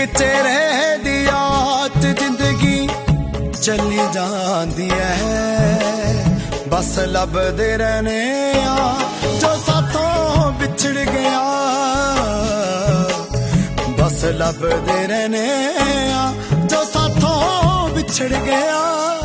चेहरे दी याद जिंदगी चली जांदी है, बस लभदे रहने जो साथों बिछड़ गया, बस लभदे रहने जो साथों बिछड़ गया।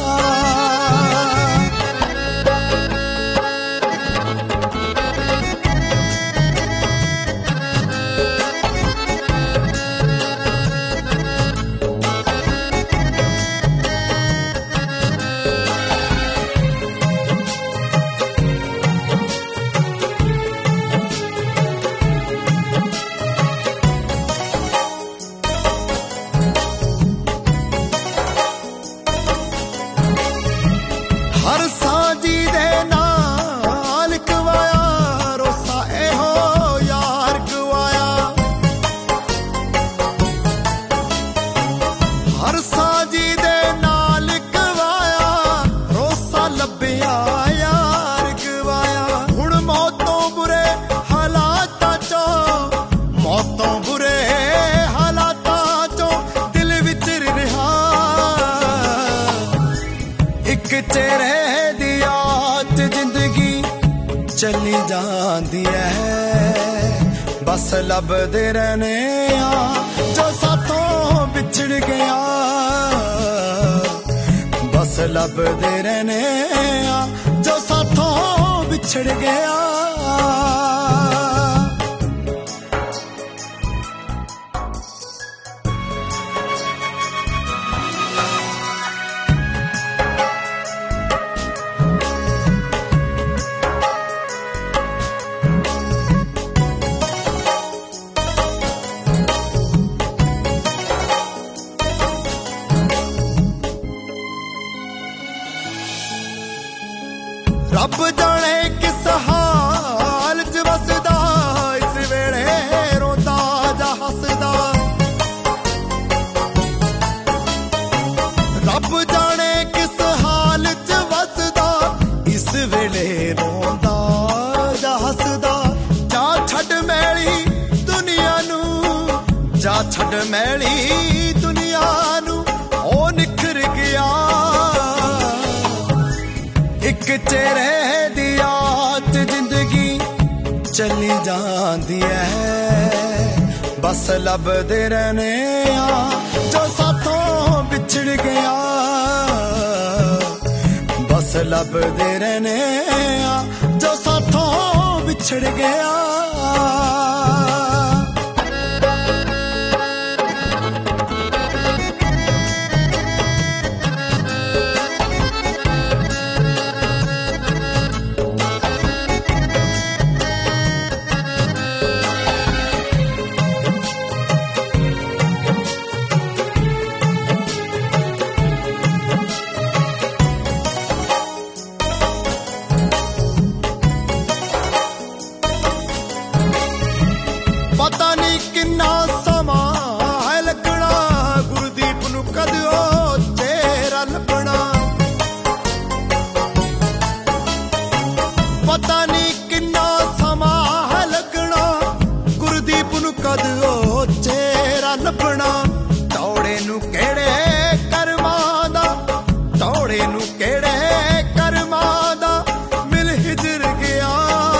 हर साजी दे नाल गवाया, रोसा एहो यार गवाया। हर साजी दे नाल गवाया, रोसा लभया यार गवाया। हुण मौतों बुरे हालातां चों, मौतों बुरे हालातां चों दिल विच रिहा एक चेहरे दी याद जिंदगी चली जांदी है, बस लभदे रहने जो साथों बिछड़ गया, बस लभदे रहने जो साथों बिछड़ गया। रब जाने किस हाल च वसदा, इस वेले रोंदा जा हसदा। रब जाने किस हाल च वसदा, इस वेले रोंदा जा हसदा। जा छड़ मैली दुनिया नू, जा छड़ मैली दुनिया नू, ओ निखर गया एक चेहरे दी याद जिंदगी चली जांदी है, बस लभदे रहने जो साथों बिछड़ गया, बस लभदे रहने जो साथों बिछड़ गया। पता नहीं किन्ना समा है लगना, गुरदीप नू कद ओ तेरा लभना। पता नहीं किन्ना समा है लगना, गुरदीप नू कद ओ तेरा लभना। दौड़े नू केड़े करमां दा, दौड़े नू केड़े करमां दा, मिल हिजर गया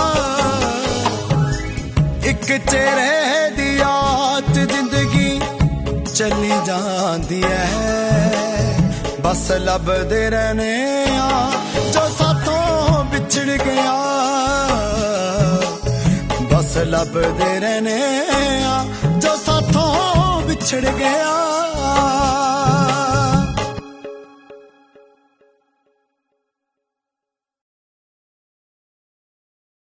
एक चेहरे दी याद जिंदगी चली जांदी है, बस लभदे रहने जो साथों बिछड़ गया, बस लभदे रहने जो साथों बिछड़ गया।